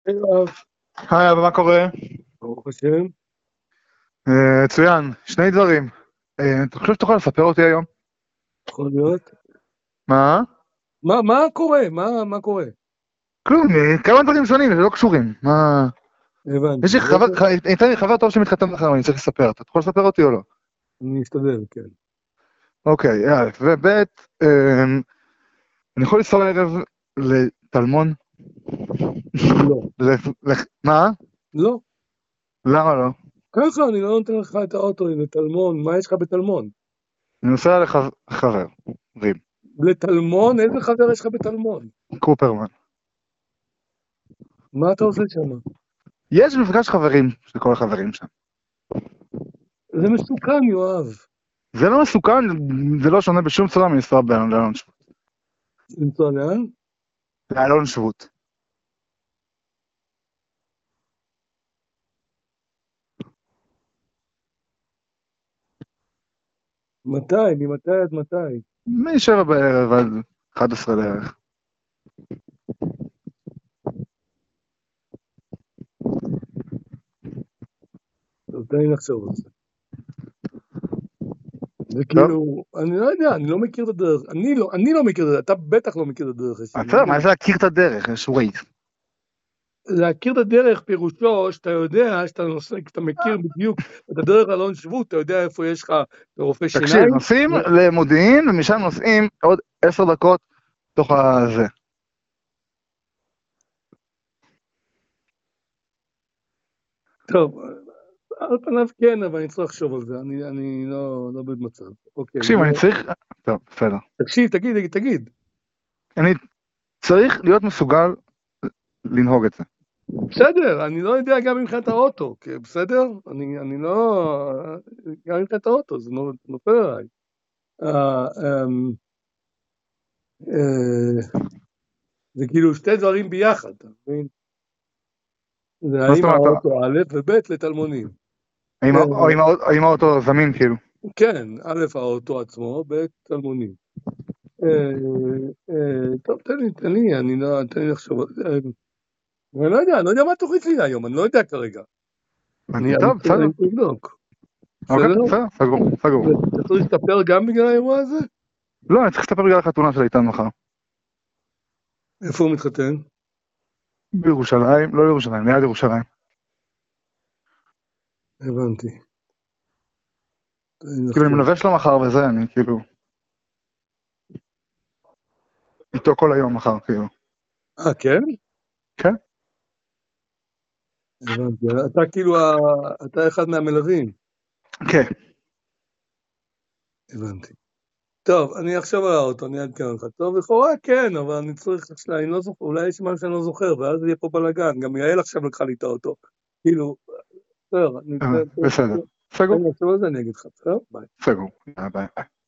יואב, היי, אבל מה קורה? ברוך השם. מצוין, שני דברים. אתה חושב שתוכל לספר אותי היום? יכול להיות. מה? מה קורה? מה קורה? כלום, כמה דברים שונים, זה לא קשורים. מה? יש הבנתי. לי ניתן לי חבר טוב שמתחתן מחר, אני צריך לספר. אתה יכול לספר אותי או לא? אני אשתדל, כן. אוקיי, א' וב', אני יכול לנסוע הערב לטלמון? לא. מה? לא. למה לא? ככה, אני לא נותן לך את האוטו לטלמון. מה יש לך בטלמון? אני נוסע לחבר, רים, לטלמון? איזה חבר יש לך בטלמון? קופרמן. מה אתה עושה שם? יש מפגש חברים של כל החברים שם. זה מסוכן, יואב. זה לא מסוכן, זה לא שונה בשום צורה מלנסוע לאלון שבות. לנסוע לאן? לאלון שבות. מתי? ממתי עד מתי? מ-7 בערב עד 11 לערך. טוב, תן לי לחשוב על זה. זה טוב, כאילו, אני לא יודע, אני לא מכיר את הדרך. אני לא מכיר את הדרך, אתה בטח לא מכיר את הדרך לשם. בסדר, מה זה להכיר את הדרך? יש ווייז. להכיר את הדרך פירושו שאתה יודע שאתה נוסע, כשאתה מכיר בדיוק את הדרך אלון שבות, אתה יודע איפה יש לך רופא תקשיב, שיניים. נוסעים למודיעין ומשם נוסעים עוד 10 דקות תוך הזה. טוב, על פניו כן, אבל אני צריך לחשוב על זה, אני לא במצב. אוקיי, תקשיב, אני צריך... טוב, בסדר. תקשיב, תגיד. אני צריך להיות מסוגל לנהוג את זה. בסדר, אני לא יודע גם מבחינת האוטו, בסדר? אני לא... גם מבחינת האוטו, זה נופל עליי. אה, אמ, זה כאילו שתי דברים ביחד, אתה מבין? זה מה זאת האם אומרת? האוטו א' וב' לטלמונים. האם האוטו זמין כאילו? כן, א' האוטו עצמו, ב' טלמונים. טוב, תן לי, תן לי לחשוב. אני לא יודע מה התוכנית שלי היום, אני לא יודע כרגע. טוב, בסדר. אני צריך לבדוק. אוקיי, בסדר? בסדר, סגור, סגור. אתה צריך להסתפר גם בגלל האירוע הזה? לא, אני צריך לספר בגלל החתונה של איתן מחר. איפה הוא מתחתן? בירושלים, לא בירושלים, ליד ירושלים. הבנתי. תן לי כאילו, אני לחשוב. מלווה שלו מחר וזה, אני כאילו... איתו כל היום מחר, כאילו. כן? כן? הבנתי. אתה כאילו, אתה אחד מהמלווים. כן. הבנתי. טוב, אני אחשוב על האוטו, אני אעדכן אותך. טוב, לכאורה כן, אבל אני צריך, אני לא זוכר, אולי יש משהו שאני לא זוכר, ואז יהיה פה בלאגן. גם יעל עכשיו לקחה לי את האוטו. כאילו, בסדר, בסדר. סגור, אני אחשוב על זה, אני אגיד לך, בסדר? ביי. סגור. ביי ביי.